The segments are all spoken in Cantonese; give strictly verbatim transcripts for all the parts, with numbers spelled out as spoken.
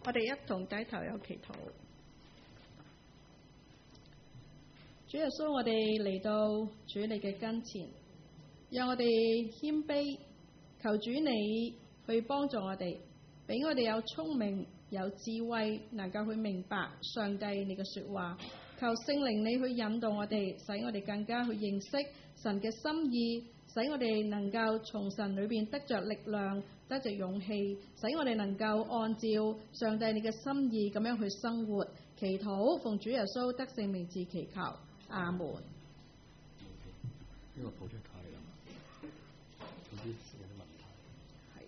我哋一同低頭有祈禱。主耶穌，我哋嚟到主你嘅跟前，讓我哋謙卑，求主你去幫助我哋，俾我哋有聰明有智慧，能夠去明白上帝你嘅說話。求聖靈你去引導我哋，使我哋更加去認識神嘅心意，使我哋能夠從神裏邊得着力量，得着勇氣，使我哋能夠按照上帝你嘅心意咁樣去生活。祈禱奉主耶穌得勝名字祈求，阿門。 呢個抱出太啦，有啲有啲問題。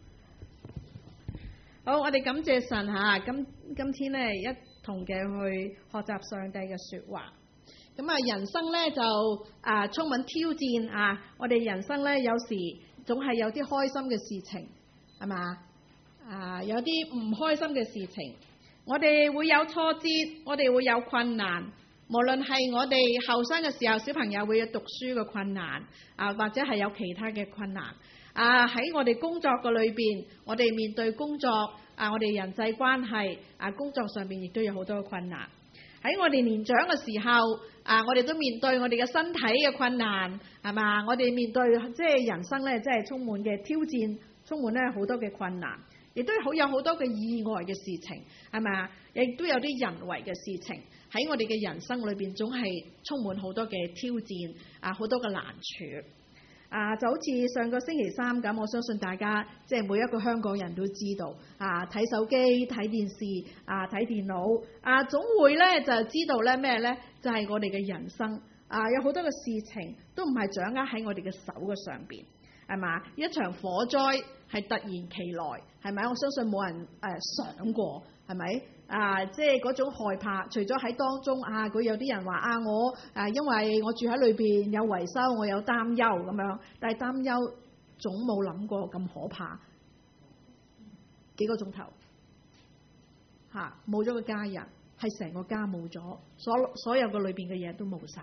係。好，我哋感謝神吓，今今天呢一同嘅去學習上帝嘅說話。咁啊，人生咧就啊充滿挑戰啊！我哋人生咧有時總係有啲開心嘅事情，係嘛？啊，有啲唔開心嘅事情，我哋會有挫折，我哋會有困難。無論係我哋後生嘅時候，小朋友會有讀書嘅困難啊，或者係有其他嘅困難啊。喺我哋工作嘅裏邊，我哋面對工作啊，我哋人際關係啊，工作上邊亦都有好多嘅困難。喺我哋年長嘅時候，啊，我哋都面對我哋嘅身體嘅困難，係嘛？我哋面對即係人生咧，即係充滿嘅挑戰，充滿咧好多嘅困難，亦都好有好多嘅意外嘅事情，係嘛？亦都有啲人為嘅事情喺我哋嘅人生裏邊，總係充滿好多嘅挑戰，啊，好多嘅難處。啊，就好似上個星期三咁，我相信大家即係每一個香港人都知道，啊，睇手機、睇電視、啊睇電腦，啊總會咧就知道咧咩咧，就係我哋嘅人生，啊有好多嘅事情都唔係掌握喺我哋嘅手嘅上邊，係嘛？一場火災係突然其來，係咪？我相信冇人誒、呃、想過，係咪？啊，即係嗰種害怕，除咗喺當中啊，佢有啲人話啊，我啊，因為我住喺裏邊有維修，我有擔憂咁樣，但係擔憂總冇諗過咁可怕。幾個鐘頭嚇冇咗個家人，係成個家冇咗，所所有個裏邊嘅嘢都冇晒。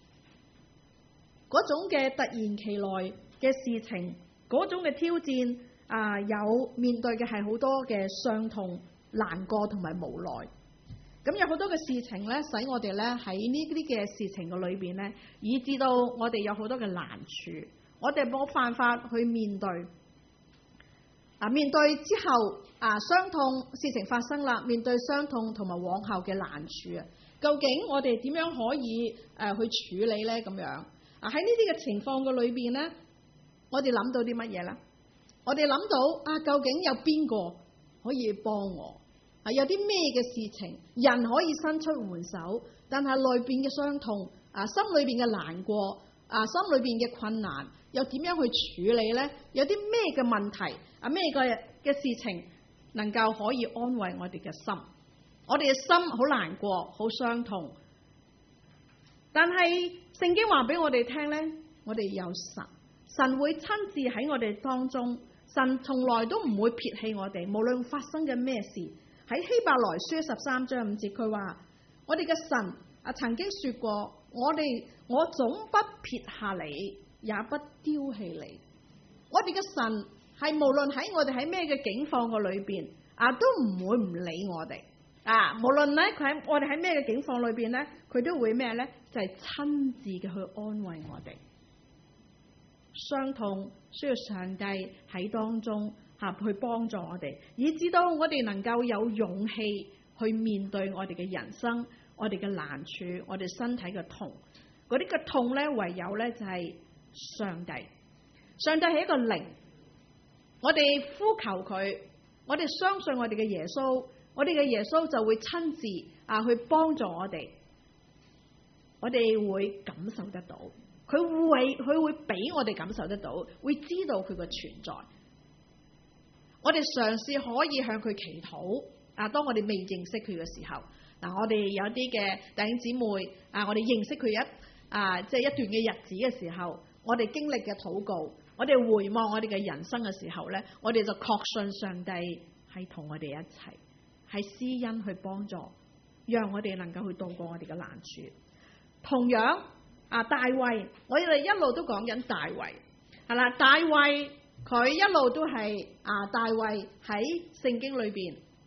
嗰種嘅突然其來嘅事情，嗰種嘅挑戰啊，有面對嘅係好多嘅傷痛、難過同埋無奈，咁有好多嘅事情咧，使我哋咧喺呢啲嘅事情嘅裏邊咧，以至到我哋有好多嘅難處，我哋冇辦法去面對。啊，面對之後啊，傷痛事情發生啦，面對傷痛同埋往後嘅難處啊，究竟我哋點樣可以誒、呃、去處理咧？咁樣啊，喺呢啲嘅情況嘅裏邊咧，我哋諗到啲乜嘢咧？我哋諗到啊，究竟有邊個可以幫我？啊，有啲咩嘅事情人可以伸出援手，但係內邊嘅傷痛啊，心裏邊嘅難過啊，心裏邊嘅困難，又點樣去處理呢？有啲咩嘅問題啊，咩嘅嘅事情能夠可以安慰我哋嘅心？我哋嘅心好難過，好傷痛，但係聖經話俾我哋聽呢，我哋有神，神會親自喺我哋當中。神從來都唔會撇棄我哋，無論發生嘅咩事。喺希伯來書十三章五節，佢話：我哋嘅神啊，曾經說過，我哋我總不撇下你，也不丟棄你。我哋嘅神係無論喺我哋喺咩嘅境況嘅裏邊啊，都唔會唔理我哋啊。無論咧佢喺我哋喺咩嘅境況裏邊咧，佢都會咩咧？就係、是、親自嘅去安慰我哋。傷痛需要上帝喺當中吓去幫助我哋，以至到我哋能夠有勇氣去面對我哋嘅人生、我哋嘅難處、我哋身體嘅痛。嗰啲嘅痛咧，唯有咧就係上帝。上帝係一個靈，我哋呼求佢，我哋相信我哋嘅耶穌，我哋嘅耶穌就會親自啊去幫助我哋，我哋會感受得到。佢會佢會俾我哋感受得到，會知道佢嘅存在。我哋嘗試可以向佢祈禱啊！當我哋未認識佢嘅時候，嗱、啊，我哋有啲嘅弟兄姊妹啊，我哋認識佢一啊，即係一段嘅日子嘅時候，我哋經歷嘅禱告，我哋回望我哋嘅人生嘅時候咧，我哋就確信上帝係同我哋一齊，係施恩去幫助，讓我哋能夠去度過我哋嘅難處。同樣。啊，大衛，我哋一路都講緊大衛，係啦，大衛佢一路都係啊，大衛喺聖經裏邊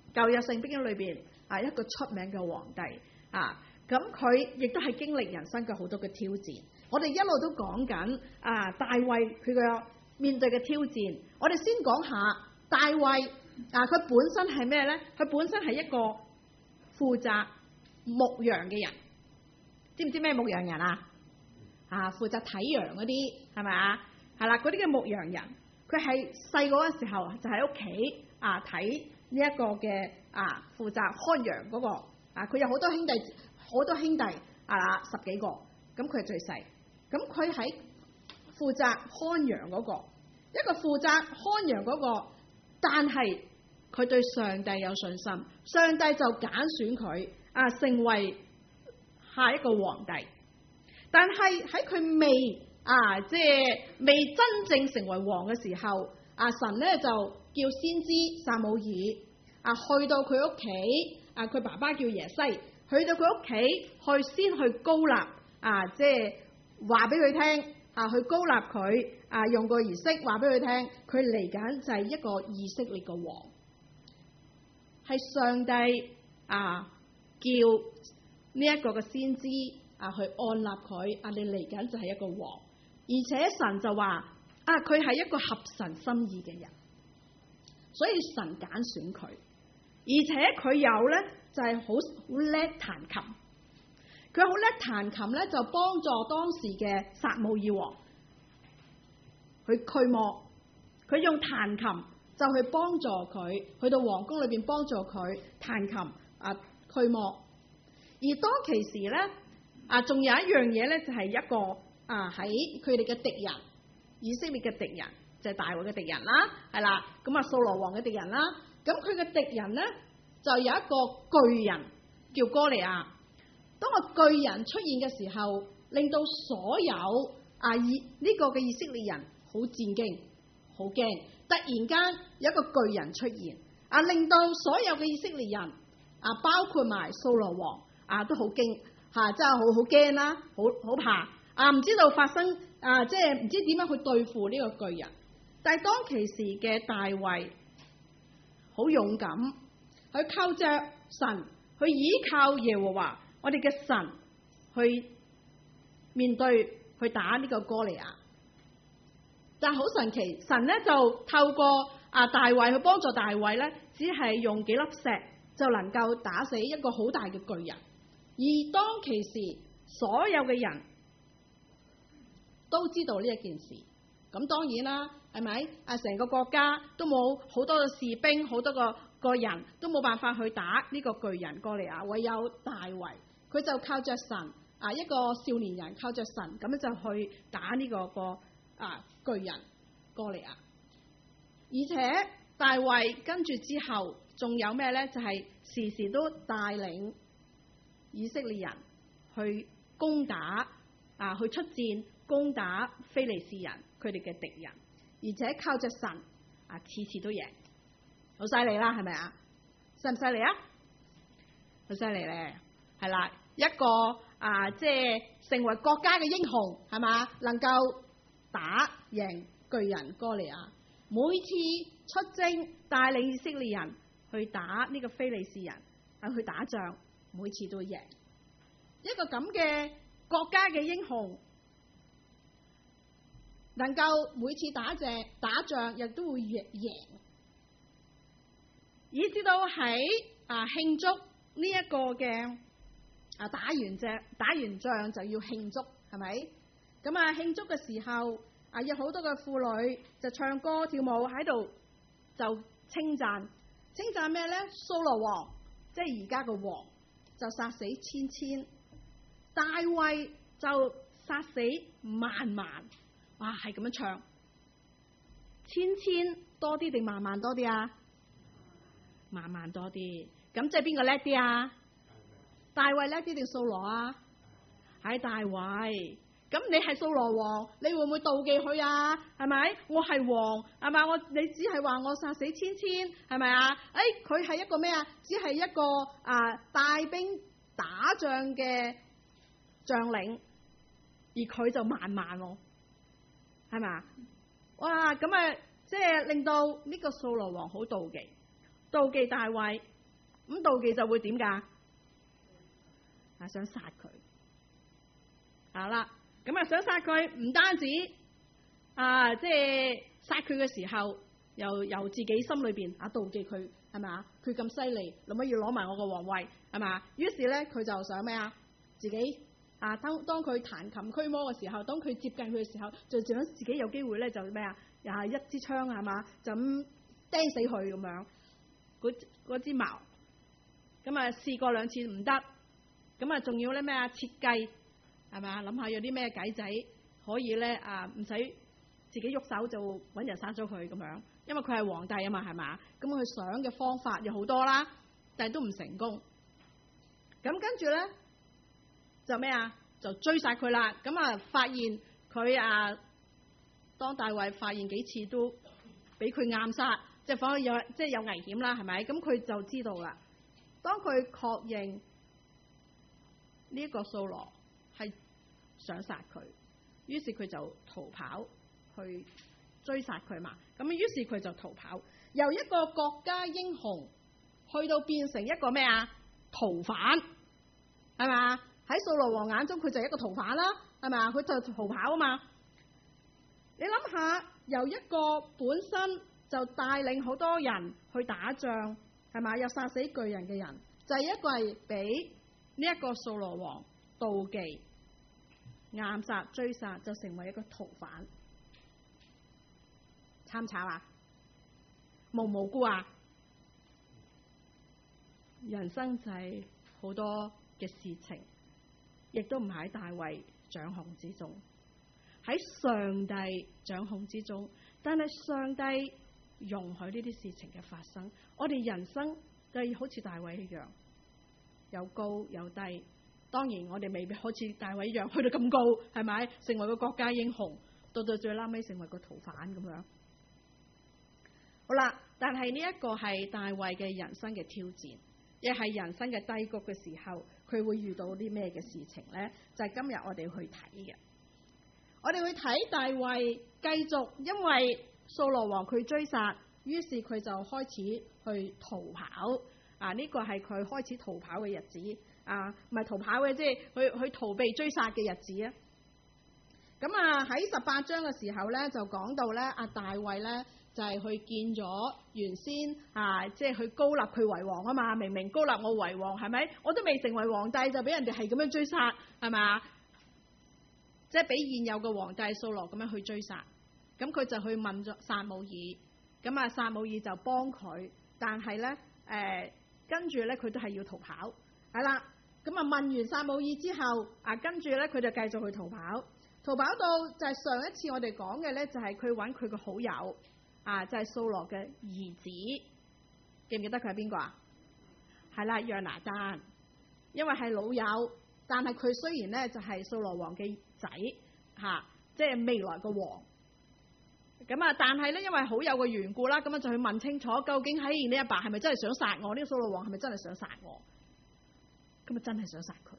舊約聖經裏邊啊一個出名嘅皇帝啊，咁佢亦都係經歷人生嘅好多嘅挑戰。我哋一路都講緊啊大衛佢嘅面對嘅挑戰。我哋先講下大衛啊，佢本身係咩呢？佢本身係一個負責牧羊嘅人，知唔知咩牧羊人啊？啊，負責睇羊嗰啲係咪啊？係啦，嗰啲嘅牧羊人，佢係細個嘅時候就喺屋企啊睇呢一個嘅啊負責看羊嗰個啊，佢有好多兄弟，好多兄弟啊十幾個，咁佢係最細，咁佢喺負責看羊嗰個，一個負責看羊嗰個，但係佢對上帝有信心，上帝就揀選佢啊成為下一個皇帝。但係喺佢未啊，即係未真正成為王嘅時候，啊神咧就叫先知撒母耳啊去到佢屋企，啊佢爸爸叫耶西，去到佢屋企去先去膏立啊，即係話俾佢聽啊，去膏立佢啊，用個儀式話俾佢聽，佢嚟緊就係一個以色列嘅王，係上帝啊叫呢一個嘅先知。啊！去按立佢啊！你嚟緊就係一個王，而且神就話啊，佢係一個合神心意嘅人，所以神揀選佢，而且佢有咧就係好好叻彈琴，佢好叻彈琴咧，就幫助當時嘅撒母耳王去驅魔，佢用彈琴就去幫助佢去到皇宮裏邊幫助佢彈琴啊驅魔，而當其時咧。啊，仲有一樣嘢咧，就係一個啊喺佢哋嘅敵人，以色列嘅敵人就係、是、大衛嘅敵人啦，係啦，咁啊掃羅王嘅敵人啦，咁佢嘅敵人咧就有一個巨人叫哥利亞。當個巨人出現嘅時候，令到所有啊以呢、這個嘅以色列人好戰驚，好驚。突然間有一個巨人出現，啊令到所有嘅以色列人啊，包括埋掃羅王啊，都好驚。嚇、啊！真係好好驚啦，好好怕啊！唔知道發生啊，即係唔知點樣去對付呢個巨人。但係當其時嘅大衛好勇敢，去靠着神，去依靠耶和華，我哋嘅神去面對去打呢個哥利亞。但係好神奇，神咧就透過啊大衛去幫助大衛咧，只係用幾粒石就能夠打死一個好大嘅巨人。而當其時，所有嘅人都知道呢一件事，咁當然啦，係咪？啊，成個國家都冇好多嘅士兵，好多個個人都冇辦法去打呢個巨人哥利亞，唯有大衛，佢就靠着神啊，一個少年人靠着神，咁樣就去打呢、這個個啊巨人哥利亞。而且大衛跟住之後，仲有咩呢？就係、是、時時都帶領以色列人去攻打啊，去出戰攻打非利士人佢哋嘅敵人，而且靠着神啊，次次都贏，好犀利啦，係咪啊？犀唔犀利啊？好犀利咧，係啦，一個啊，即係成為國家嘅英雄，係嘛？能夠打贏巨人哥利亞，每次出征帶領以色列人去打呢個非利士人啊，去打仗。每次都贏，一個咁嘅國家嘅英雄，能夠每次打仗打仗亦都會贏，以至到喺啊慶祝呢一個嘅啊打完仗打完仗就要慶祝，係咪？咁啊慶祝嘅時候啊，有好多嘅婦女就唱歌跳舞喺度，就稱讚稱讚咩咧？掃羅王，即係而家個王。就殺死千千，大衛就殺死萬萬，哇！係咁樣唱，千千多啲定萬萬多啲啊？萬萬多啲，咁即係邊個叻啲啊？大衛叻啲定掃羅啊？係大衛。咁你係掃羅王，你會唔會妒忌佢啊？係咪？我係王，係咪？我你只係話我殺死千千，係咪啊？誒，佢係一個咩啊？只係一個啊帶兵打仗嘅將領，而佢就萬萬喎，係咪啊？哇！咁啊，即係令到呢個掃羅王好妒忌，妒忌大衛， 咁妒忌就會點㗎？啊，想殺佢。好啦，咁啊想殺佢，唔單止啊，即係殺佢嘅時候，又由自己心裏邊啊妒忌佢，係咪啊？佢咁犀利，諗乜要攞埋我個皇位，係嘛？於是咧，佢就想咩啊？自己啊，當當佢彈琴驅魔嘅時候，當佢接近佢嘅時候，就想自己有機會咧，就咩啊？又係一支槍係嘛，就咁釘死佢咁樣。嗰嗰支矛，咁啊試過兩次唔得，咁啊仲要咧咩啊設計係嘛？諗下有啲咩計仔可以咧啊，唔使自己喐手就揾人殺咗佢咁樣，因為佢係皇帝啊嘛，係嘛？咁佢想嘅方法有好多啦，但係都唔成功。咁跟住咧就咩啊？就追殺佢啦。咁啊發現佢啊，當大衛發現幾次都俾佢暗殺。即係反而有即係有危險啦，係咪？咁佢就知道啦。當佢確認呢一個掃羅係想殺佢，於是佢就逃跑去追殺佢嘛。咁於是佢就逃跑，由一個國家英雄去到變成一個咩啊逃犯，係嘛？喺掃羅王眼中，佢就係一個逃犯啦，係嘛？佢就逃跑啊嘛。你諗下，由一個本身就帶領好多人去打仗，係嘛？又殺死巨人嘅人，就係、是、一個係俾呢一個掃羅王妒忌、暗殺、追殺，就成為一個逃犯。參炒啊？無無辜啊？人生就係好多嘅事情，亦都唔喺大衛掌控之中，喺上帝掌控之中，但係上帝容許呢啲事情嘅發生，我哋人生就好似大衛一樣，有高有低。當然我哋未必好似大衛一樣去到咁高，係咪？成為個國家英雄，到到最拉尾成為個逃犯咁樣。好啦，但係呢一個係大衛嘅人生嘅挑戰，亦係人生嘅低谷嘅時候，佢會遇到啲咩嘅事情呢？就係、是、今日我哋去睇嘅。我哋去睇大衛繼續因為掃羅王佢追殺，於是佢就開始去逃跑。啊，呢、這個係佢開始逃跑嘅日子。啊，唔係逃跑嘅，即係去去逃避追殺嘅日子啊。咁啊喺十八章嘅時候咧，就講到咧，阿大衛咧就係、是、去見咗原先啊，即係去高立佢為王啊嘛。明明高立我為王，係咪？我都未成為皇帝就俾人哋係咁樣追殺，係嘛？即係俾現有嘅皇帝掃羅咁樣去追殺。咁佢就去問咗撒母耳，咁啊撒母耳就幫佢，但係咧誒跟住咧佢都係要逃跑，係啦。咁啊問完撒母耳之後，啊跟住咧佢就繼續去逃跑，逃跑到就係上一次我哋講嘅咧，就係佢揾佢個好友啊，就係掃羅嘅兒子，記唔記得佢係邊個啊？係啦，約拿單，因為係老友，但係佢雖然咧就係掃羅王嘅仔嚇，即係未來個王。咁啊，但係咧因為好友嘅緣故啦，咁啊就去問清楚，究竟喺你阿爸係咪真係想殺我？呢個掃羅王係咪真係想殺我？咁啊真係想殺佢，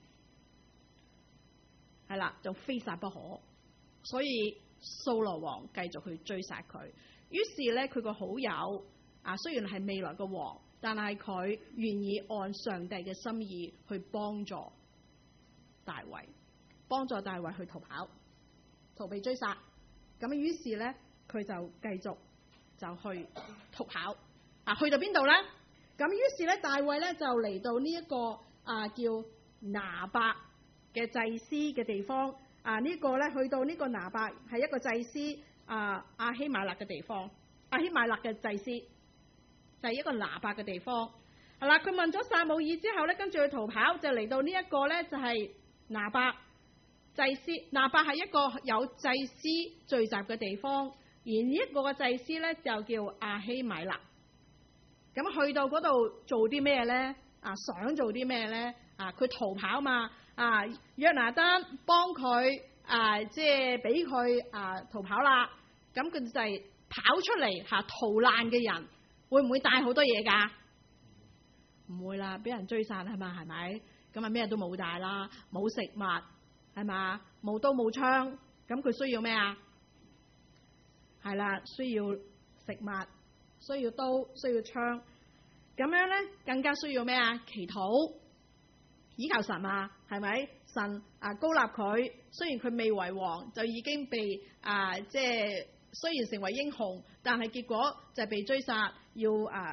係啦，就非殺不可，所以掃羅王繼續去追殺佢。於是咧，佢個好友啊，雖然係未來嘅王，但係佢願意按上帝嘅心意去幫助大衛，幫助大衛去逃跑，逃避追殺。咁於是咧，佢就繼續就去逃跑。啊，去到邊度咧？咁於是咧，大衛咧就嚟到呢、這、一個啊叫拿伯嘅祭司嘅地方。啊，呢、這個咧去到呢個拿伯係一個祭司啊亞希瑪勒嘅地方。亞希瑪勒嘅祭司就係、是、一個拿伯嘅地方。係啦，佢問咗撒母耳之後咧，跟住去逃跑，就嚟到呢一個咧就係、是、拿伯祭司。拿伯係一個有祭司聚集嘅地方，而呢一個嘅祭司咧就叫亞希瑪勒。咁去到嗰度做啲咩咧？啊，想做啲咩咧？啊，佢逃跑嘛。啊，約拿單幫佢啊，即係俾佢啊逃跑啦。咁佢就係跑出嚟嚇、啊、逃難嘅人，會唔會帶好多嘢㗎？唔會啦，俾人追殺係嘛，係咪？咁啊咩都冇帶啦，冇食物係嘛，冇刀冇槍，咁佢需要咩啊？係啦，需要食物。需要刀，需要槍， 咁樣咧更加需要咩啊？祈禱，倚靠神啊，係咪？神啊高立佢，雖然佢未為王，就已經被啊即係雖然成為英雄，但係結果就係被追殺，要啊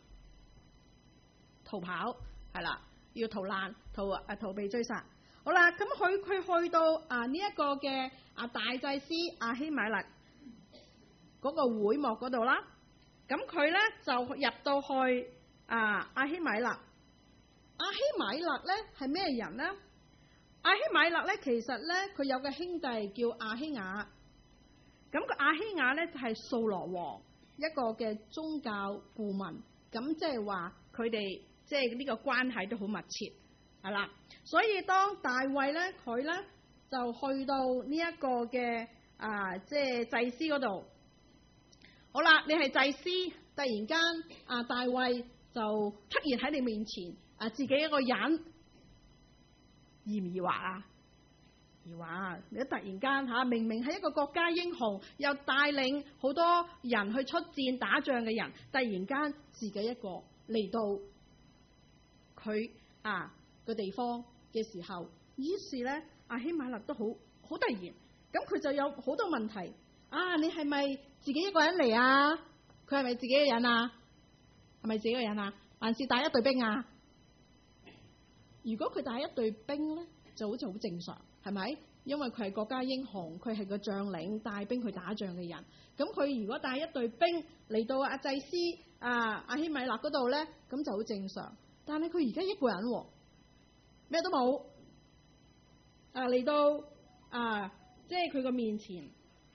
逃跑，係啦，要逃難，逃啊逃避追殺。好啦，咁佢佢去到啊呢一個嘅啊大祭司亞希米勒嗰個會幕嗰度啦，咁佢咧就入到去啊亞希米勒。亞希米勒咧係咩人呢？亞希米勒咧其實咧佢有個兄弟叫亞希雅，咁個亞希雅咧就係掃羅王一個嘅宗教顧問，咁即係話佢哋即係呢個關係都好密切，係啦。所以當大衛咧佢咧就去到呢一個嘅啊即係祭司嗰度，好啦，你係祭司，突然間啊大衛就突然喺你面前啊自己一個人。疑唔疑惑啊？疑惑！你突然間嚇，明明係一個國家英雄，又帶領好多人去出戰打仗嘅人，突然間自己一個嚟到佢啊個地方嘅時候，於是咧亞希米勒都好好突然，咁佢就有好多問題啊！你係咪自己一個人嚟啊？佢係咪自己一個人啊？係咪自己一個人啊？還是帶一隊兵啊？如果佢帶一隊兵咧，就好似好正常，係咪？因為佢係國家英雄，佢係個將領，帶兵去打仗嘅人。咁佢如果帶一隊兵嚟到阿祭司啊亞希米勒嗰度咧，咁就好正常。但係佢而家一個人，咩都冇，啊嚟到啊，即係佢個面前。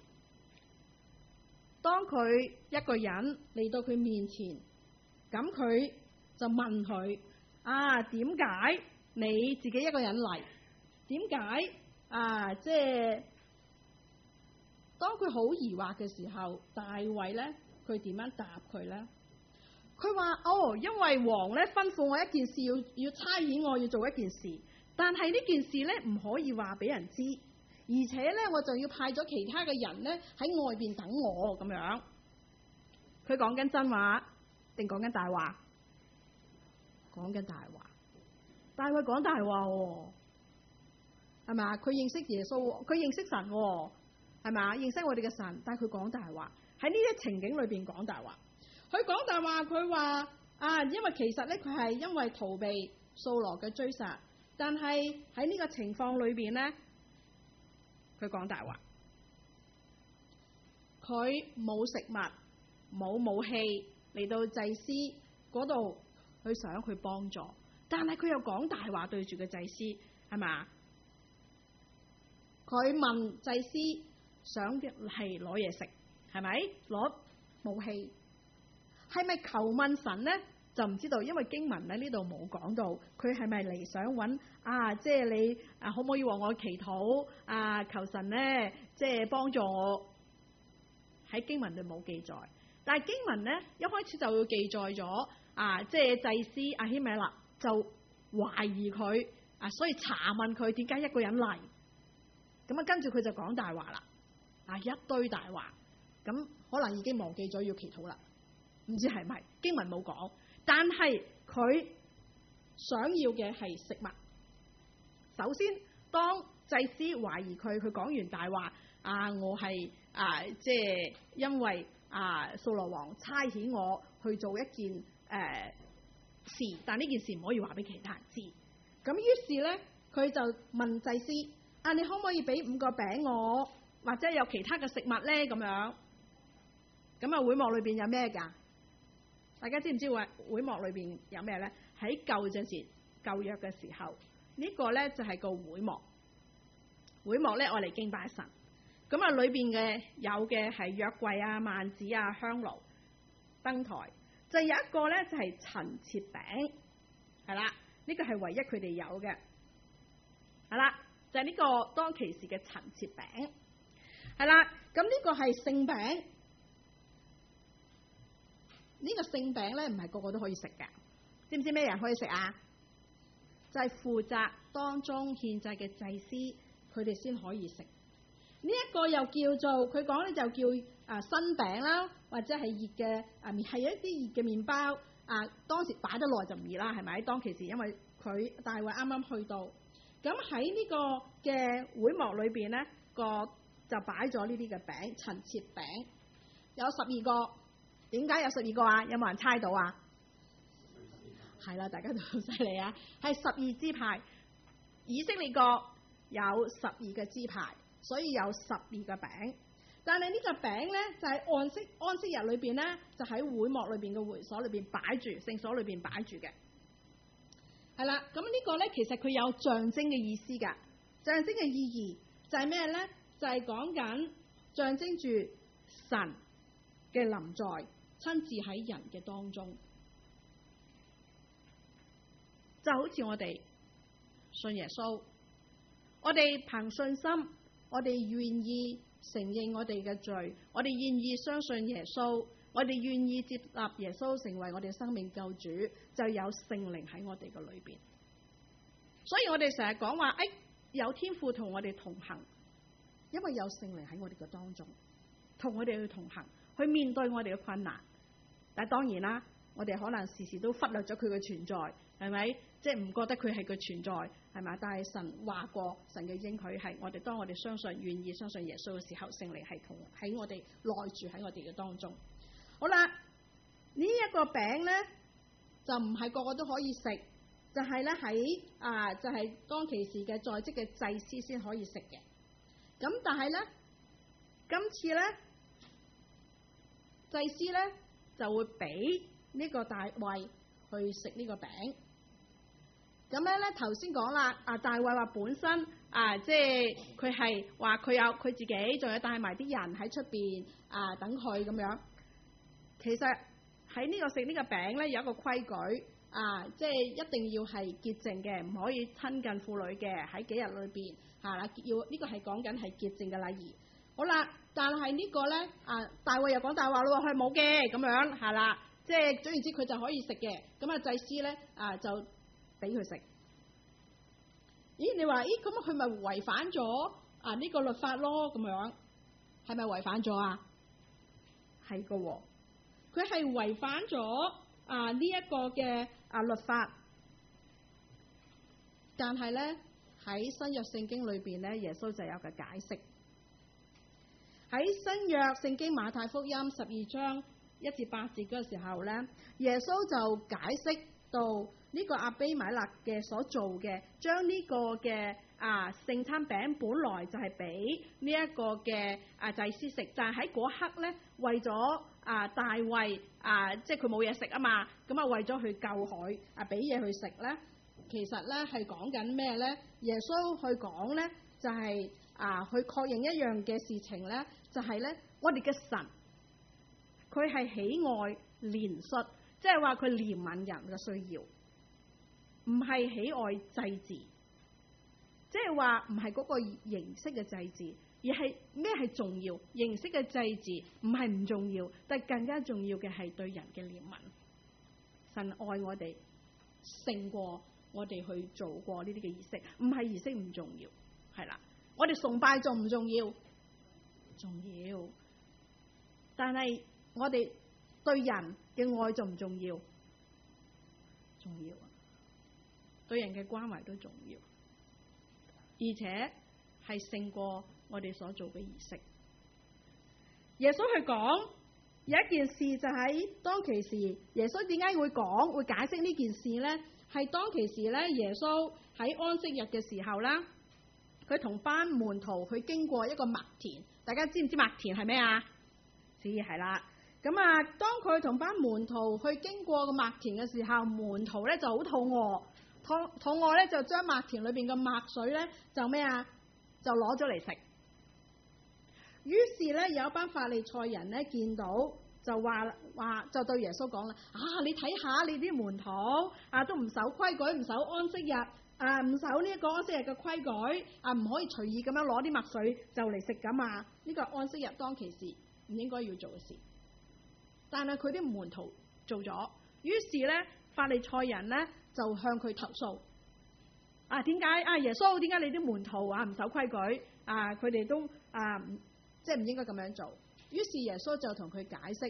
當佢一個人嚟到佢面前，咁佢就問佢啊，點解你自己一個人嚟？點解啊？即係當佢好疑惑嘅時候，大衛咧，佢點樣答佢咧？佢話：哦，因為王咧吩咐我一件事，要要差遣我要做一件事，但係呢件事咧唔可以話俾人知，而且咧我就要派咗其他嘅人咧喺外邊等我咁樣。佢講緊真話定講緊大話？講緊大話。大衛講大話喎，係咪啊？佢認識耶穌，佢認識神喎，係咪啊？認識我哋嘅神，但係佢講大話。喺呢啲情景裏邊講大話。佢講大話，佢話啊，因為其實咧佢係因為逃避掃羅嘅追殺，但係喺呢個情況裏邊咧，佢講大話。佢冇食物，冇武器嚟到祭司嗰度，佢想去幫助。但係佢又講大話對住個祭司，係嘛？佢問祭司想嘅係攞嘢食，係咪？攞武器，係咪求問神呢？就唔知道，因為經文喺呢度冇講到，佢係咪嚟想揾啊？即係你啊，可唔可以為我祈禱啊？求神呢，即係幫助我。喺經文度冇記載，但係經文呢，一開始就要記載咗啊，即係祭司亞希米勒。就懷疑佢啊，所以查問佢點解一個人嚟，咁啊跟住佢就講大話啦，啊一堆大話，咁可能已經忘記咗要祈禱啦，唔知係咪經文冇講，但係佢想要嘅係食物。首先，當祭司懷疑佢，佢講完大話，啊我係啊即係因為啊掃羅王差遣我去做一件誒。呃事，但呢件事唔可以話俾其他人知。咁於是咧，佢就問祭司：啊，你可唔可以俾五個餅我，或者有其他嘅食物咧？咁樣。咁啊，會幕裏邊有咩㗎？大家知唔知會會幕裏邊有咩咧？喺舊陣時舊約嘅時候，呢、這個咧就係個會幕。會幕咧，我嚟敬拜神。咁啊，裏邊嘅有嘅係約櫃啊、幔子啊、香爐、燈台。就有一個咧，就係陳設餅，係啦，呢個係唯一佢哋有嘅，係啦，就係呢個當其時嘅陳設餅，係啦，咁呢個係聖餅，呢個聖餅咧唔係個個都可以食嘅，知唔知咩人可以食啊？就係負責當中獻祭嘅祭司，佢哋先可以食。呢一個又叫做佢講咧，就叫啊新餅啦，或者係熱嘅啊，係一啲熱嘅麵包啊，當時擺得耐就唔易啦，係咪？當其時因為佢大衛啱啱去到，咁喺呢個嘅會幕裏邊咧，個就擺咗呢啲嘅餅，陳設餅，有十二個。點解有十二個啊？有冇人猜到啊？係啦，大家都好犀利啊！係十二支派，以色列國有十二個支派，所以有十二個餅。但係呢個餅咧，就喺安息安息日裏邊咧，就喺會幕裏邊嘅會所裏邊擺住，聖所裏邊擺住嘅。係啦，咁呢個咧其實佢有象徵嘅意思㗎，象徵嘅意義就係咩咧？就係講緊象徵住神嘅臨在，親自喺人嘅當中，就好似我哋信耶穌，我哋憑信心，我哋願意承認我哋嘅罪，我哋願意相信耶穌，我哋願意接納耶穌成為我哋生命救主，就有聖靈喺我哋嘅裏邊。所以我哋成日講話，誒，有天父同我哋同行，因為有聖靈喺我哋嘅當中，同我哋去同行，去面對我哋嘅困難。但係當然啦，我哋可能時時都忽略咗佢嘅存在，係咪？即係唔覺得佢係個存在，係咪？但係神話過，神嘅應許係我哋當我哋相信、願意相信耶穌嘅時候，聖靈係同喺我哋內住喺我哋嘅當中。好啦，呢、這、一個餅咧就唔係個個都可以食，就係咧喺啊，就係、是、當其時嘅在職嘅祭司先可以食嘅。咁但係咧，今次咧祭司咧就會俾呢個大衛去食呢個餅。咁樣咧，頭先講啦，啊大衛話本身啊，即係佢係話佢有佢自己，仲有帶埋啲人喺出邊啊等佢咁樣。其實喺呢個食呢個餅咧有一個規矩啊，即係一定要係潔淨嘅，唔可以親近婦女嘅，喺幾日裏邊嚇啦，要呢、這個係講緊係潔淨嘅禮儀。好啦，但係呢個咧啊，大衛又講大話咯，佢冇嘅咁樣係啦，即係總言之佢就可以食嘅。咁啊祭司咧啊就俾佢食。咦？你話咦咁佢咪違反咗啊呢個律法咯？咁樣係咪違反咗啊？係噶喎，佢係違反咗啊呢一個嘅啊律法。但係咧喺新約聖經裏邊咧，耶穌就有個解釋。喺新約聖經馬太福音十二章一至八節嗰個時候咧，耶穌就解釋到呢個亞比米勒嘅所做嘅，將呢個嘅啊聖餐餅本來就係俾呢一個嘅啊祭司食，但係喺嗰刻咧，為咗啊大衛啊，即係佢冇嘢食啊嘛，咁啊為咗去救佢啊，俾嘢去食咧，其實咧係講緊咩咧？耶穌去講咧，就係、是、啊去確認一樣嘅事情咧，就係、是、咧我哋嘅神，佢係喜愛憐恤，即係話佢憐憫人嘅需要。唔係喜愛祭祀，即係話唔係嗰個形式嘅祭祀，而係咩係重要？形式嘅祭祀唔係唔重要，但係更加重要嘅係對人嘅憐憫。神愛我哋勝過我哋去做過呢啲嘅儀式，唔係儀式唔重要，係啦。我哋崇拜重唔重要？重要，但係我哋對人嘅愛重唔重要？重要。對人嘅關懷都重要，而且係勝過我哋所做嘅儀式。耶穌去講有一件事，就喺當其時，耶穌點解會講會解釋呢件事呢？係當其時咧，耶穌喺安息日嘅時候啦，佢同班門徒去經過一個麥田。大家知唔知麥田係咩啊？知係啦。咁啊，當佢同班門徒去經過個麥田嘅時候，門徒咧就好肚餓。肚肚餓咧，就將麥田裏邊嘅麥水咧，就咩啊？就攞咗嚟食。於是咧，有一班法利賽人咧見到，就話話就對耶穌講啦：啊，你睇下你啲門徒啊，都唔守規矩，唔守安息日啊，唔守呢一個安息日嘅規矩啊，唔可以隨意咁樣攞啲麥水就嚟食噶嘛。呢個安息日當其時唔應該要做嘅事，但係佢啲門徒做咗。於是咧，法利賽人咧就向佢投訴，啊，點解啊耶穌，點解你啲門徒啊唔守規矩啊？佢哋都啊即係唔應該咁樣做。於是耶穌就同佢解釋，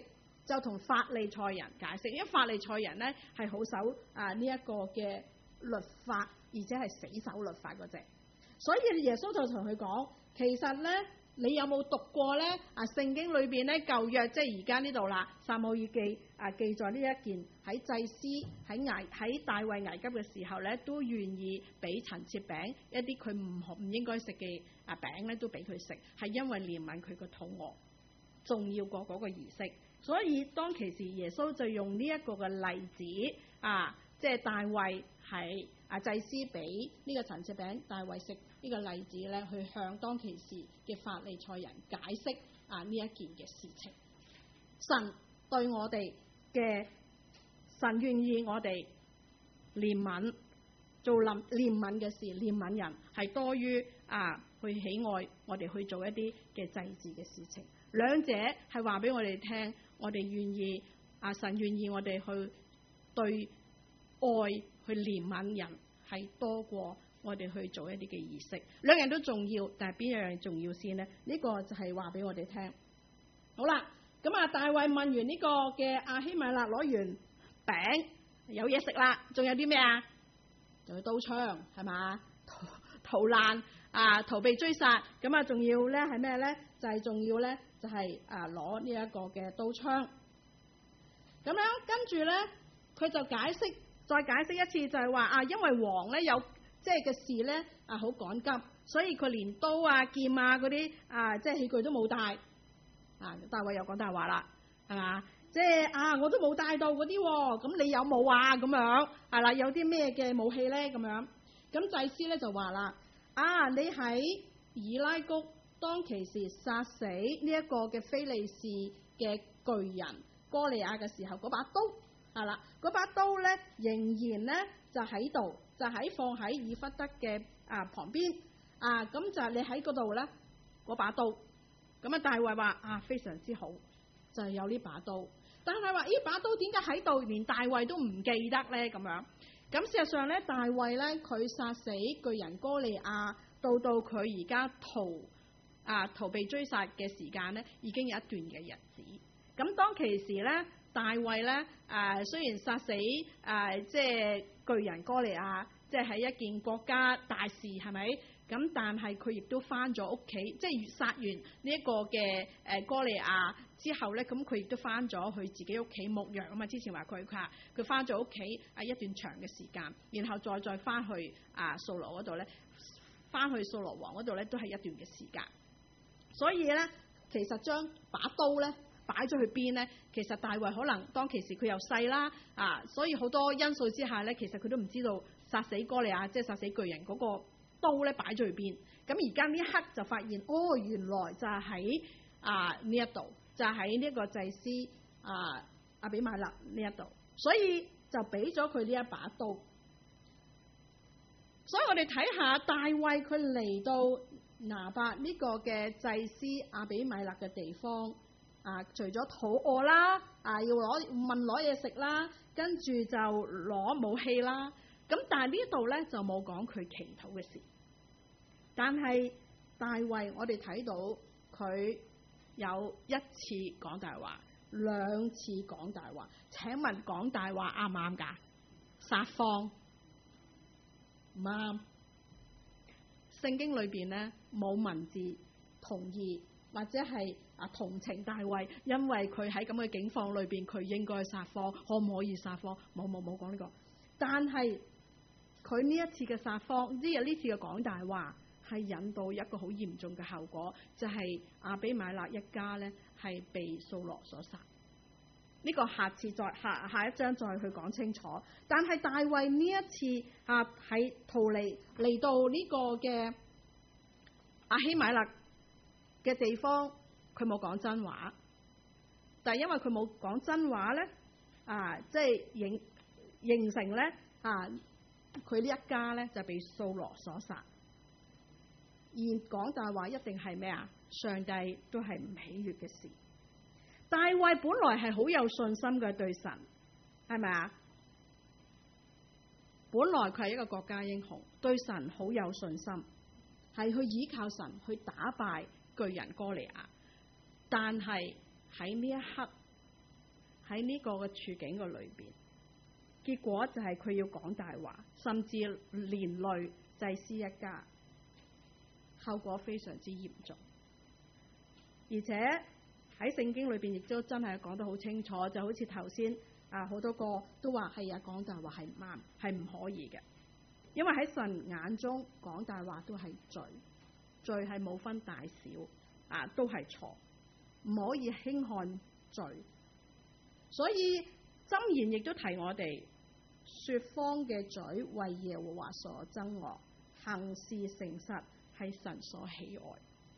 就同法利賽人解釋，因為法利賽人呢係好守啊呢一個嘅律法，而且係死守律法嗰隻。所以耶穌就同佢講，其實呢，你有冇讀過呢？啊聖經裏邊呢，舊約即係而家呢度啦，撒母耳記啊記載呢一件喺祭司喺危喺大衛危急嘅時候呢，都願意俾陳設餅一啲佢唔唔應該食嘅啊餅呢，都俾佢食，係因為憐憫佢個肚餓，重要過嗰個儀式。所以當其時耶穌就用呢一個嘅例子啊，即係大衛係啊祭司俾呢個陳設餅大衛食呢個例子咧，去向當其時嘅法利賽人解釋啊呢一件嘅事情。神對我哋嘅神願意我哋憐憫做憐憐憫嘅事，憐憫人係多於啊去喜愛我哋去做一啲嘅祭祀嘅事情。兩者係話俾我哋聽，我哋願意啊神願意我哋去對愛去憐憫人，係多過我哋去做一啲嘅儀式。兩樣都重要，但係邊樣重要先呢？呢、這個就係話俾我哋聽。好啦，咁啊大衛問完呢個嘅亞希米勒攞完餅有嘢食啦，仲有啲咩啊？仲有刀槍係嘛？逃逃難啊，逃避追殺。咁啊，仲要咧係咩咧？就係、是、仲要咧。就係啊攞呢一個嘅刀槍，咁樣跟住咧，佢就解釋，再解釋一次，就係話啊，因為王咧有即係嘅事咧啊，好趕急，所以佢連刀啊、劍啊嗰啲啊，即係器具都冇帶。啊，大衛又講大話啦，係嘛？即係啊，我都冇帶到嗰啲喎，咁你有冇啊？咁樣係啦，有啲咩嘅武器咧？咁樣，咁祭司咧就話啦，啊，你喺以拉谷。當其時殺死呢一個嘅非利士嘅巨人哥利亞嘅時候，嗰把刀係啦，嗰把刀咧仍然咧就喺度，就喺放喺以弗得嘅啊旁邊啊，咁就係你喺嗰度咧嗰把刀，咁啊大衛話啊非常之好，就係有呢把刀，但係話呢把刀點解喺度，連大衛都唔記得咧咁樣？咁事實上咧，大衛咧佢殺死巨人哥利亞，到到佢而家逃。啊！逃避追殺嘅時間咧，已經有一段嘅日子。咁當其時咧，大衛咧，誒、呃、雖然殺死誒、呃、即係巨人哥利亞，即係喺一件國家大事，係咪？咁但係佢亦都翻咗屋企，即係殺完呢一個嘅誒哥利亞之後咧，咁佢亦都翻咗去自己屋企牧羊啊嘛。之前話佢佢佢翻咗屋企啊一段長嘅時間，然後再再翻去啊掃羅嗰度咧，翻去掃羅王嗰度咧，都係一段嘅時間。所以咧，其實將把刀咧擺咗去邊咧，其實大衛可能當其時佢又細啦，啊，所以好多因素之下咧，其實佢都唔知道殺死哥利亞，即係殺死巨人嗰個刀咧擺咗去邊。咁而家呢一刻就發現，哦，原來就係喺啊呢一度，就係喺呢一個祭司啊亞比米勒呢一度，所以就俾咗佢呢一把刀。所以我哋睇下大衛佢嚟到拿伯呢個嘅祭司亞比米勒嘅地方啊，除咗肚餓啦，啊要攞問攞嘢食啦，跟住就攞武器啦。咁但係呢度咧就冇講佢祈禱嘅事。但係大衛，我哋睇到佢有一次講大話，兩次講大話。請問講大話啱唔啱㗎？撒謊唔啱。聖經裏邊咧冇文字同意或者係啊同情大衛，因為佢喺咁嘅境況裏邊，佢應該撒謊，可唔可以撒謊？冇冇冇講呢個。但係佢呢一次嘅撒謊，即係呢次嘅講大話，係引導一個好嚴重嘅後果，就係、是、亞比米勒一家咧係被掃羅所殺。呢、這個下次再下下一章再去講清楚。但係大衛呢一次啊喺逃離嚟到呢個嘅亞希米勒嘅地方，佢冇講真話。但係因為佢冇講真話咧，啊，即係形形成咧啊，佢呢一家咧就被掃羅所殺。而講大話一定係咩啊？上帝都係唔喜悅嘅事。大衛本來係好有信心嘅對神，係咪啊？本來佢係一個國家英雄，對神好有信心，係去依靠神去打敗巨人哥利亞。但係喺呢一刻， 喺呢個嘅處境嘅裏邊，結果就係佢要講大話，甚至連累祭司一家，後果非常之嚴重。而且喺聖經裏邊亦都真係講得好清楚，就好似頭先啊好多個都話係啊講大話係唔啱，係唔可以嘅，因為喺神眼中講大話都係罪，罪係冇分大小啊，都係錯，唔可以輕看罪。所以箴言亦都提我哋，說謊嘅嘴為耶和華所憎惡，行事誠實係神所喜愛。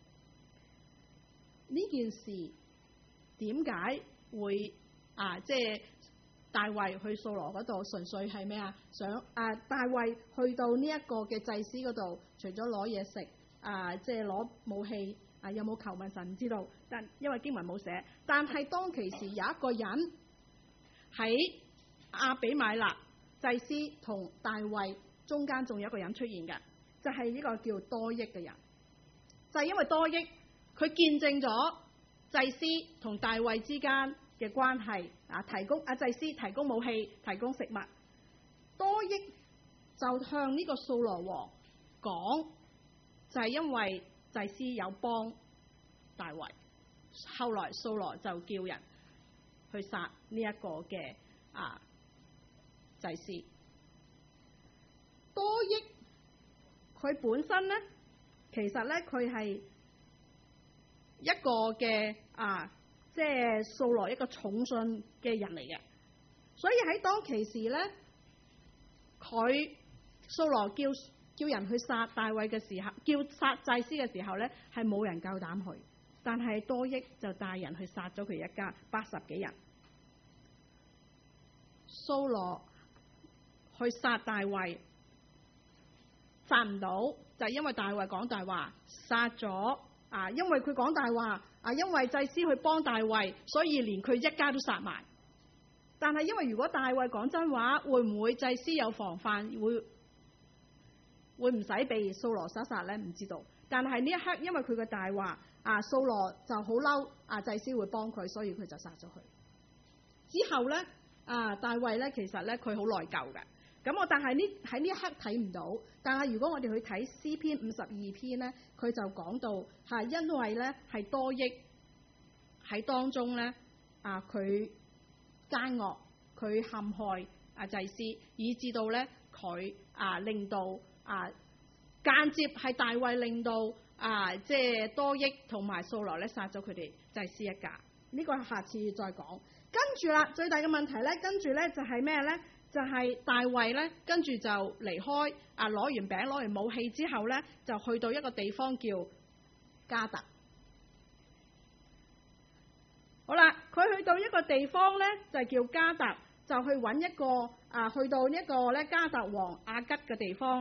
呢件事點解會啊？即係大衛去掃羅嗰度，純粹係咩啊？想啊，大衛去到呢一個嘅祭司嗰度，除咗攞嘢食啊，即係攞武器啊，有冇求問神唔知道，但因為經文冇寫。但係當其時有一個人喺亞比米勒祭司同大衛中間，仲有一個人出現嘅，就係、是、呢個叫多益嘅人。就係、是、因為多益，佢見證咗祭司同大衛之間嘅關係啊，提供啊祭司提供武器，提供食物。多益就向呢個掃羅王講，就係、是、因為祭司有幫大衛，後來掃羅就叫人去殺呢一個嘅啊祭司。多益佢本身咧，其實咧佢係一個嘅啊，即係掃羅一個重信嘅人嚟嘅，所以喺當其時咧，佢掃羅叫叫人去殺大衛嘅時候，叫殺祭司嘅時候咧，係冇人夠膽去，但係多益就帶人去殺咗佢一家八十幾人。掃羅去殺大衛，殺唔到，就係因為大衛講大話，殺咗啊！因為佢講大話啊，因為祭司去幫大衛，所以連佢一家都殺埋。但係因為如果大衛講真話，會唔會祭司有防範，會會唔使被掃羅殺殺呢？唔知道。但係呢一刻，因為佢嘅大話啊，掃羅就好嬲啊，祭司會幫佢，所以佢就殺咗佢。之後呢，啊，大衛呢，其實呢，佢好內疚嘅。咁我但係呢喺呢一刻睇唔到，但係如果我哋去睇詩篇五十二篇呢，佢就講到係因為呢係多益喺當中呢，啊，佢奸惡，佢陷害啊祭司，以致到呢佢啊令到啊間接係大衛令到啊即係多益同埋掃羅咧殺咗佢哋祭司一家。呢、這個下次再講。跟住啦，最大嘅問題呢，跟住呢就係咩呢？就係大衛咧，跟住就離開啊！攞完餅、攞完武器之後咧，就去到一個地方叫迦特。好啦，佢去到一個地方咧，就叫迦特，就去揾一個啊，去到一個咧迦特王亞吉嘅地方。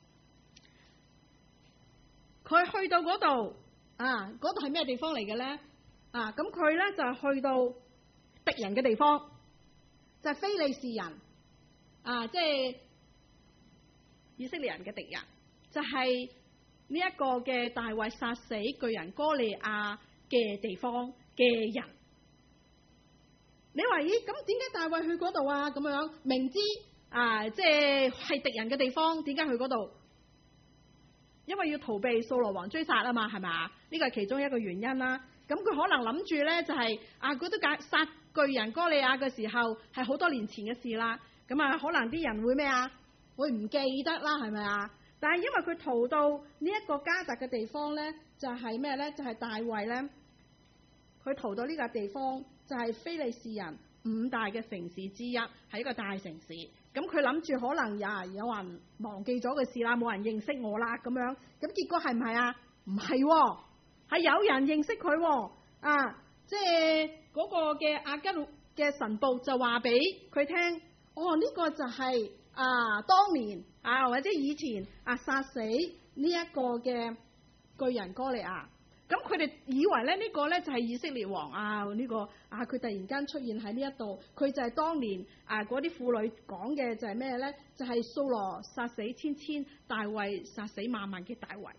佢去到嗰度啊，嗰度係咩地方嚟嘅咧？啊，咁佢咧就去到敵人嘅地方，就係非利士人。啊，即係以色列人嘅敵人，就係呢一個嘅大衛殺死巨人哥利亞嘅地方嘅人。你話咦，咁點解大衛去嗰度啊？咁樣明知啊，即係係敵人嘅地方，點解去嗰度？因為要逃避掃羅王追殺啊嘛，係咪？呢個係其中一個原因啦。咁佢可能諗住咧，就係、是、啊，佢都解殺巨人哥利亞嘅時候係好多年前嘅事啦。咁啊，可能啲人會咩啊？會唔記得啦，係咪啊？但係因為佢逃到呢一個迦特嘅地方咧，就係咩咧？就係、是、大衛咧，佢逃到呢個地方，就係非利士人五大嘅城市之一，係一個大城市。咁佢諗住可能有有人忘記咗嘅事啦，冇人認識我啦，咁樣。咁結果係唔係啊？唔係喎，係有人認識佢喎。啊，即係嗰個嘅亞吉嘅神僕就話俾佢聽。哦，呢、這個就係、是、啊，當年啊，或者以前啊，殺死呢一個嘅巨人哥利亞。咁佢哋以為咧呢、這個咧就係以色列王啊，呢、這個啊，佢突然間出現喺呢一度，佢就係當年啊嗰啲婦女講嘅就係咩咧？就係掃羅殺死千千，大衛殺死萬萬嘅大衛，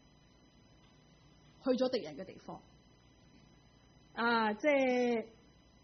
去咗敵人嘅地方。啊，即係。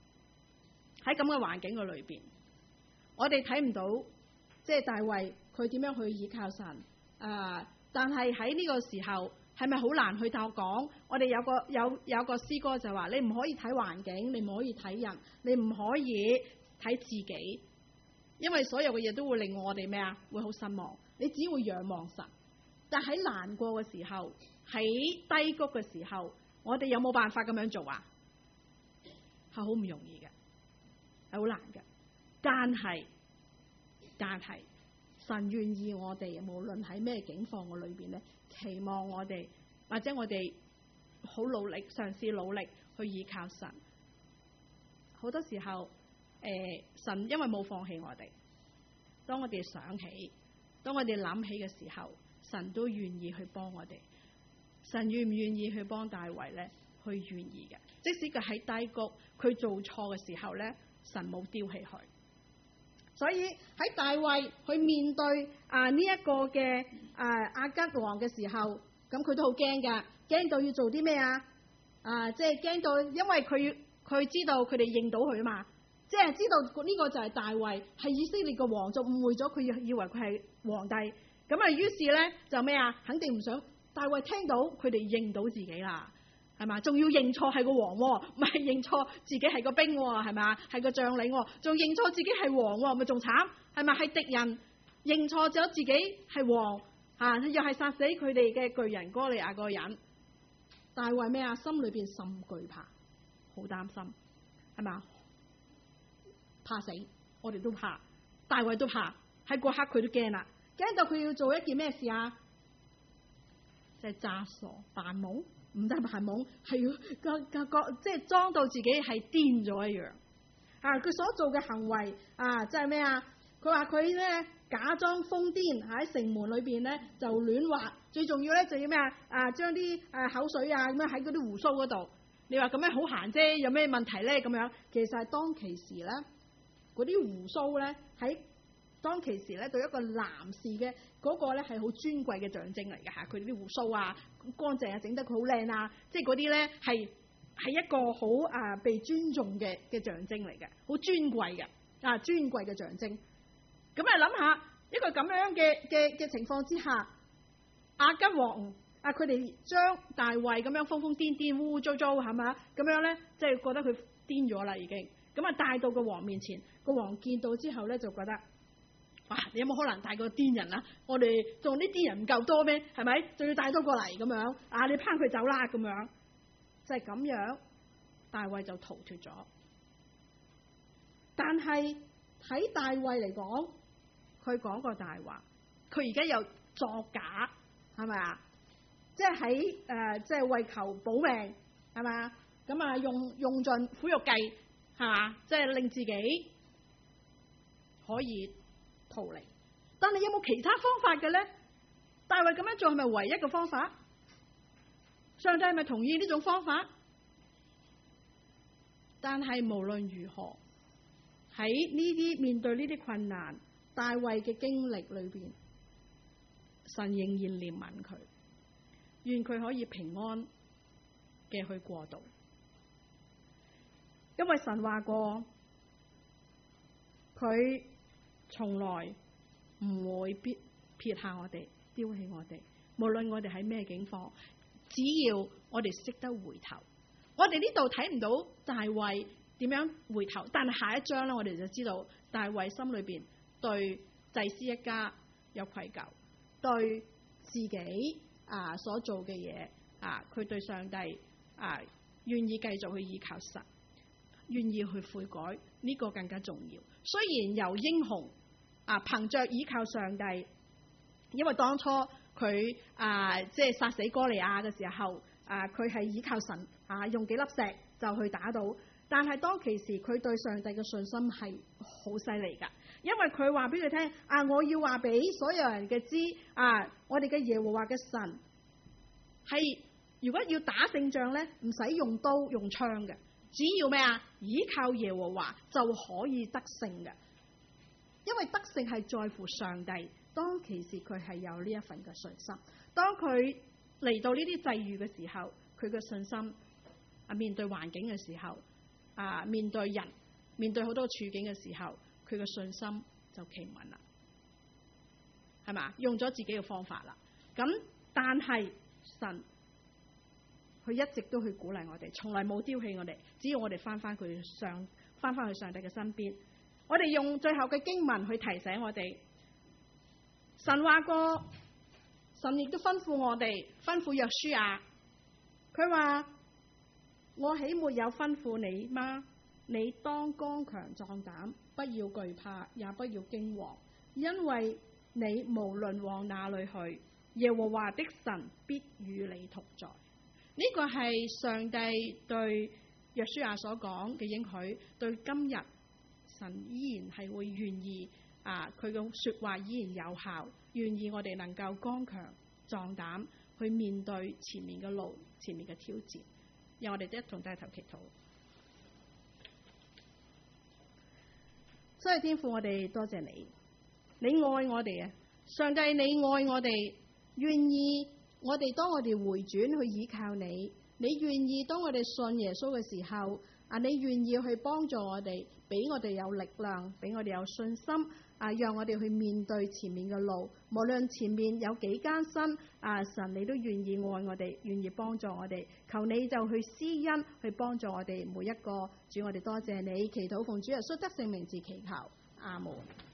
喺咁嘅環境嘅裏邊，我哋睇唔到即係大衛佢點樣去倚靠神啊！但係喺呢個時候係咪好難去同我講？我哋有個有有個詩歌就話：你唔可以睇環境，你唔可以睇人，你唔可以睇自己，因為所有嘅嘢都會令我哋咩啊？會好失望。你只會仰望神。但喺難過嘅時候，喺低谷嘅時候，我哋有冇辦法咁樣做啊？係好唔容易嘅，係好難嘅。但係，但係神願意我哋，無論喺咩境況嘅裏邊咧，期望我哋或者我哋好努力，嘗試努力去依靠神。好多時候，誒、呃，神因為冇放棄我哋，當我哋想起，當我哋諗起嘅時候，神都願意去幫我哋。神願唔願意去幫大衛咧？去願意嘅，即使佢喺低谷，佢做錯嘅時候咧，神冇丟棄佢。所以喺大衛去面對啊呢一個嘅啊亞吉王嘅時候，咁佢都好驚噶，驚到要做啲咩啊？啊，即係驚到，因為佢佢知道佢哋認到佢啊嘛，即係知道呢個就係大衛，係以色列嘅王，就誤會咗佢，以為佢係皇帝。咁啊，於是咧就咩啊？肯定唔想大衛聽到佢哋認到自己啦。係嘛？仲要認錯係個王，唔係認錯自己係個兵，係嘛？係個將領，仲認錯自己係王，咪仲慘？係咪？係敵人認錯咗自己係王，吓、啊、又係殺死佢哋嘅巨人哥利亞個人。大衛咩啊？心裏邊甚懼怕，好擔心，係嘛？怕死，我哋都怕，大衛都怕，喺嗰刻佢都驚啦，驚到佢要做一件咩事啊？就係、是、詐傻扮懵。唔得扮懵，係要個個個即係裝到自己係癲咗一樣啊！佢所做嘅行為啊，即係咩啊？佢話佢咧假裝瘋癲喺城門裏邊咧就亂畫，最重要咧就要咩啊？啊，將啲誒口水啊咁樣喺嗰啲鬍鬚嗰度。你話咁樣好閒啫，有咩問題咧？咁樣其實係當其時咧，嗰啲鬍鬚咧喺當其時咧對一個男士嘅嗰個咧係好尊貴嘅象徵嚟嘅嚇，佢哋啲鬍鬚啊乾淨啊，整得佢好靚啊，即係嗰啲咧係係一個好啊被尊重嘅嘅象徵嚟嘅，好尊貴嘅啊尊貴嘅象徵。咁啊諗下一個咁樣嘅嘅嘅情況之下，亞吉王啊佢哋將大衛咁樣瘋瘋癲癲污污糟糟係嘛咁樣咧，即係覺得佢癲咗啦已經。咁啊帶到個王面前，個王見到之後咧就覺得。哇！你有冇可能帶個癲人啊？我哋仲啲癲人唔夠多咩？係咪？仲要帶多過嚟咁樣？啊！你拚佢走啦咁樣，就係咁樣，大衛就逃脫咗。但係喺大衛嚟講，佢講個大話，佢而家又作假，係咪啊？即係喺誒，即係為求保命，係咪啊？咁啊，用用盡苦肉計，係嘛？即係令自己可以逃離，但係有冇其他方法嘅咧？大衛咁樣做係咪唯一嘅方法？上帝係咪同意呢種方法？但係無論如何，喺呢啲面對呢啲困難，大衛嘅經歷裏邊，神仍然憐憫佢，願佢可以平安嘅去過渡，因為神話過佢。從來唔會撇撇下我哋，丟棄我哋。無論我哋喺咩境況，只要我哋識得回頭。我哋呢度睇唔到大衛點樣回頭，但係下一章咧，我哋就知道大衛心裏邊對祭司一家有愧疚，對自己啊所做嘅嘢啊，佢對上帝啊願意繼續去依靠神，願意去悔改，呢、這個更加重要。雖然由英雄。啊！憑着依靠上帝，因為當初佢啊，即係殺死哥利亞嘅時候，啊，佢係依靠神啊，用幾粒石就去打到。但係當其時，佢對上帝嘅信心係好犀利噶，因為佢話俾佢聽啊，我要話俾所有人嘅知啊，我哋嘅耶和華嘅神係如果要打勝仗咧，唔使用刀用槍嘅，只要咩啊？依靠耶和華就可以得勝嘅。因為得勝係在乎上帝，當其時佢係有呢一份嘅信心。當佢嚟到呢啲際遇嘅時候，佢嘅信心啊，面對環境嘅時候啊，面對人， 面對好多處境嘅時候，佢嘅信心就企唔穩啦，係嘛？用咗自己嘅方法啦。咁但係神佢一直都去鼓勵我哋，從來冇丟棄我哋，只要我哋翻翻佢上翻翻去上帝嘅身邊。我哋用最後嘅經文去提醒我哋，神話過，神亦都吩咐我哋，吩咐約書亞，佢話：我豈沒有吩咐你嗎？你當剛強壯膽，不要懼怕，也不要驚惶，因為你無論往哪裏去，耶和華的神必與你同在。呢個係上帝對約書亞所講嘅應許，對今日神依然係會願意啊，佢嘅說話依然有效，願意我哋能夠剛強壯膽去面對前面嘅路、前面嘅挑戰。讓我哋一同低頭祈禱。所以天父，我哋多謝你，你愛我哋啊！上帝，你愛我哋，願意我哋當我哋回轉去依靠你，你願意當我哋信耶穌嘅時候啊，你願意去幫助我哋，俾我哋有力量，俾我哋有信心啊，讓我哋去面對前面嘅路，無論前面有幾艱辛啊，神你都願意愛我哋，願意幫助我哋，求你就去施恩，去幫助我哋每一個。主，我哋多謝你，祈禱奉主耶穌得勝名字祈求，阿門。